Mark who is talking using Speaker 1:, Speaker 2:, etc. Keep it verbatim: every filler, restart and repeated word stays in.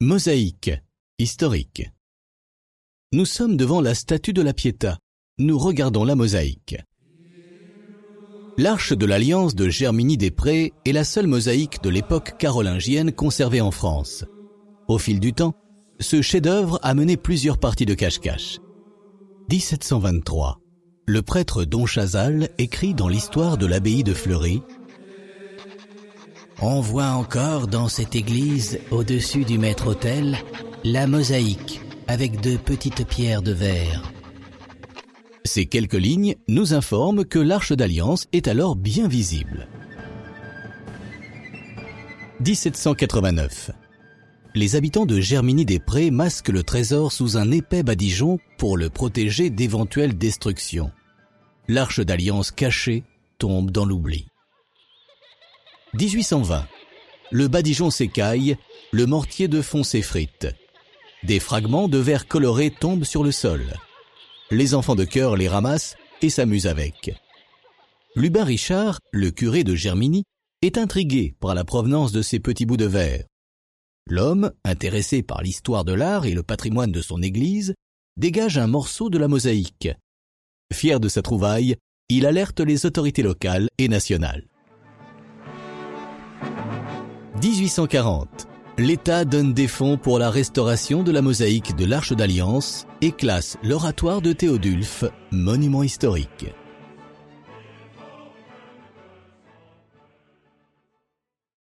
Speaker 1: Mosaïque, historique. Nous sommes devant la statue de la Pietà. Nous regardons la mosaïque. L'Arche de l'Alliance de Germigny-des-Prés est la seule mosaïque de l'époque carolingienne conservée en France. Au fil du temps, ce chef-d'œuvre a mené plusieurs parties de cache-cache. dix-sept cent vingt-trois. Le prêtre Don Chazal écrit dans l'histoire de l'abbaye de Fleury:
Speaker 2: On voit encore dans cette église, au-dessus du maître-autel, la mosaïque avec de petites pierres de verre.
Speaker 1: Ces quelques lignes nous informent que l'Arche d'Alliance est alors bien visible. dix-sept cent quatre-vingt-neuf. Les habitants de Germigny-des-Prés masquent le trésor sous un épais badigeon pour le protéger d'éventuelles destructions. L'Arche d'Alliance cachée tombe dans l'oubli. dix-huit cent vingt. Le badigeon s'écaille, le mortier de fond s'effrite. Des fragments de verre coloré tombent sur le sol. Les enfants de chœur les ramassent et s'amusent avec. Lubin Richard, le curé de Germigny, est intrigué par la provenance de ces petits bouts de verre. L'homme, intéressé par l'histoire de l'art et le patrimoine de son église, dégage un morceau de la mosaïque. Fier de sa trouvaille, il alerte les autorités locales et nationales. dix-huit cent quarante. L'État donne des fonds pour la restauration de la mosaïque de l'Arche d'Alliance et classe l'oratoire de Théodulphe, monument historique.